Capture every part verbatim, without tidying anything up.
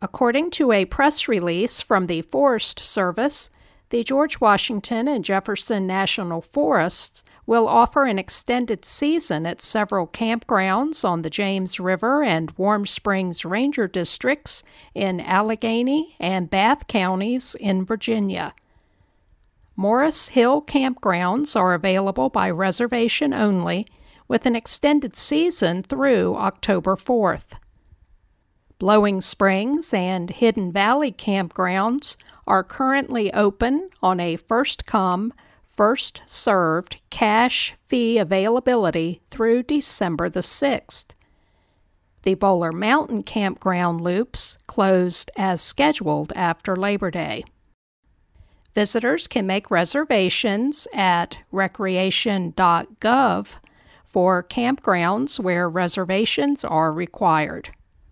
According to a press release from the Forest Service, the George Washington and Jefferson National Forests will offer an extended season at several campgrounds on the James River and Warm Springs Ranger districts in Allegheny and Bath counties in Virginia. Morris Hill campgrounds are available by reservation only, with an extended season through October fourth. Blowing Springs and Hidden Valley campgrounds are currently open on a first-come, first-served cash fee availability through December the sixth. The Bowler Mountain campground loops closed as scheduled after Labor Day. Visitors can make reservations at recreation dot gov for campgrounds where reservations are required.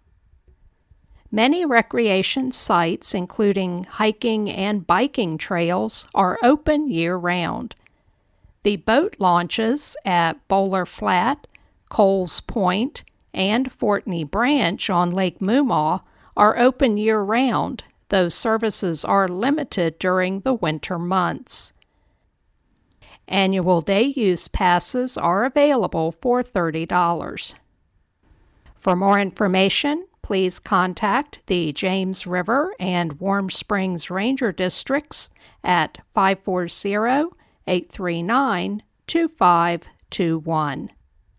Many recreation sites, including hiking and biking trails, are open year-round. The boat launches at Bowler Flat, Coles Point, and Fortney Branch on Lake Moomaw are open year-round, though services are limited during the winter months. Annual day-use passes are available for thirty dollars. For more information, please contact the James River and Warm Springs Ranger districts at five four zero, eight three nine, two five two one.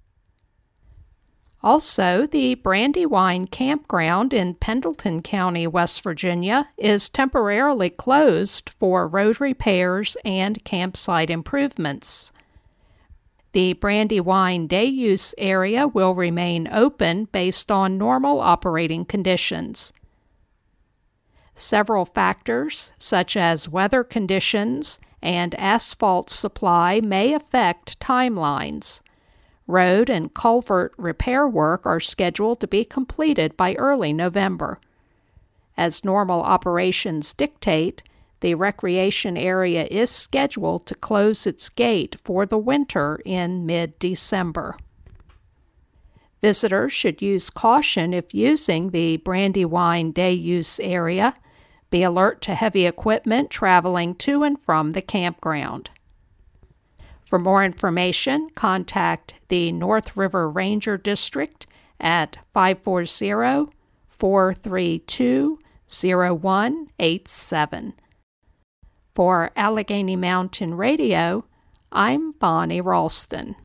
Also, the Brandywine Campground in Pendleton County, West Virginia, is temporarily closed for road repairs and campsite improvements. The Brandywine day-use area will remain open based on normal operating conditions. Several factors, such as weather conditions and asphalt supply, may affect timelines. Road and culvert repair work are scheduled to be completed by early November. As normal operations dictate, the recreation area is scheduled to close its gate for the winter in mid-December. Visitors should use caution if using the Brandywine day-use area. Be alert to heavy equipment traveling to and from the campground. For more information, contact the North River Ranger District at five four zero, four three two, zero one eight seven. For Allegheny Mountain Radio, I'm Bonnie Ralston.